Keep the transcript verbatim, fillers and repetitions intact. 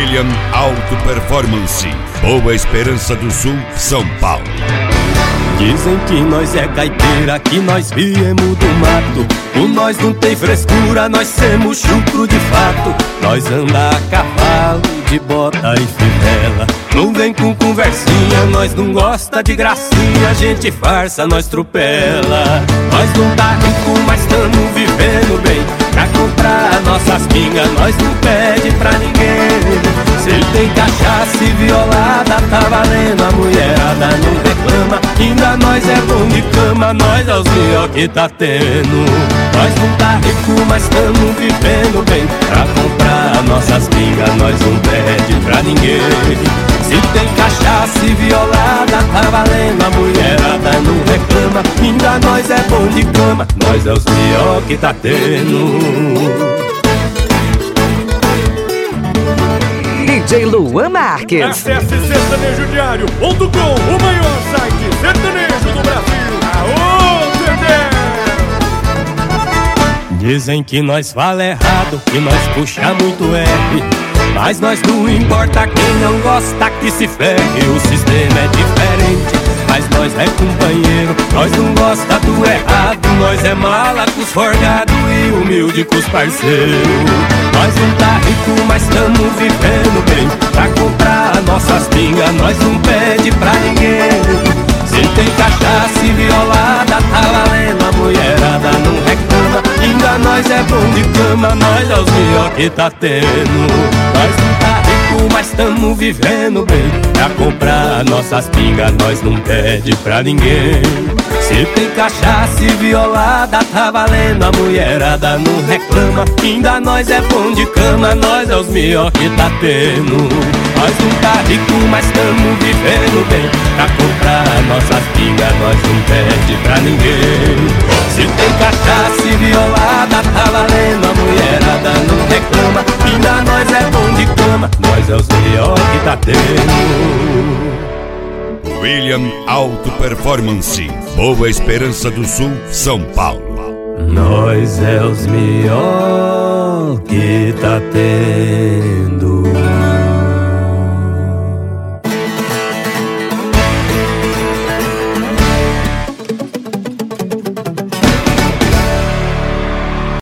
William Auto Performance, Boa Esperança do Sul, São Paulo. Dizem que nós é gaiteira, que nós viemos do mato. O nós não tem frescura, nós semos chucro de fato. Nós anda a cavalo, de bota e fivela. Não vem com conversinha, nós não gosta de gracinha. A gente farsa, nós trupela. Nós não tá rico, mas tamo vivendo bem. Pra comprar nossas pingas, nós não pede pra ninguém. Se ele tem cachaça e violada, tá valendo. A mulherada não reclama, ainda nós é bom de cama. Nós é os melhor que tá tendo. Nós não tá rico, mas tamo vivendo bem. Pra comprar nossas pingas, nós não pede pra ninguém. Se tem cachaça e violada, tá valendo. A mulherada não reclama, ainda nós é bom de cama. Nós é os melhor que tá tendo. D J Luan Marques. Acesse sertanejo diário ponto com, o maior site sertanejo do Brasil. Aô, Zé! Dizem que nós fala errado, que nós puxa muito R. Mas nós não importa, quem não gosta que se ferre. O sistema é diferente, mas nós é companheiro. Nós não gosta do errado, nós é mala com os forgados e humilde com os parceiros. Nós não tá rico, mas tamo vivendo bem. Pra comprar nossas pingas, nós não pede pra ninguém. Se tem cachaça e violada, tá valendo. A mulherada não reclama, ainda nós é bom de cama. Nós é os melhor que tá tendo. Nós não tá rico, mas tamo vivendo bem. Pra comprar nossas pingas, nós não pede pra ninguém. Se tem cachaça e violada, tá valendo. A mulherada não reclama, ainda nós é bom de cama. Nós é os melhor que tá tendo. Nós não tá rico, mas tamo vivendo bem. Pra comprar nossas pingas, nós não pede pra ninguém. Se tem cachaça e violada, tá valendo. A mulherada não reclama, ainda nós é bom de cama. Nós é os melhor que tá tendo. William Auto Performance, Boa Esperança do Sul, São Paulo. Nós é os melhor que tá tendo.